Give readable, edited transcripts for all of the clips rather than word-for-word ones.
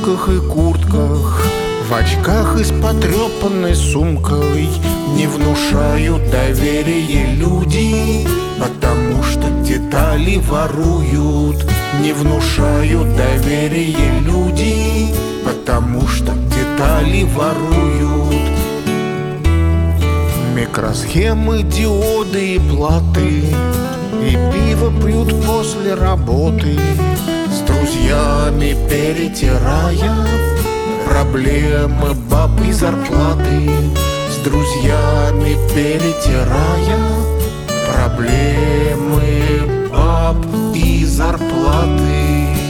брюках и куртках, в очках и с потрепанной сумкой не внушают доверие люди, потому что детали воруют. Не внушают доверие люди, потому что детали воруют. Микросхемы, диоды и платы, и пиво пьют после работы, с друзьями перетирая проблемы баб и зарплаты. С друзьями перетирая проблемы баб и зарплаты.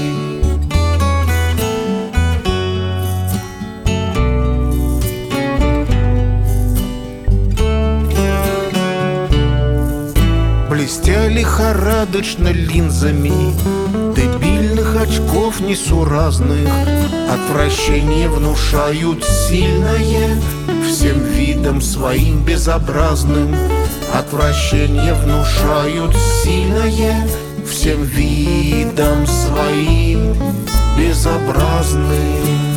Блестя лихорадочно линзами дебильных очков несуразных, отвращение внушают сильное всем видом своим безобразным. Отвращение внушают сильное всем видом своим безобразным.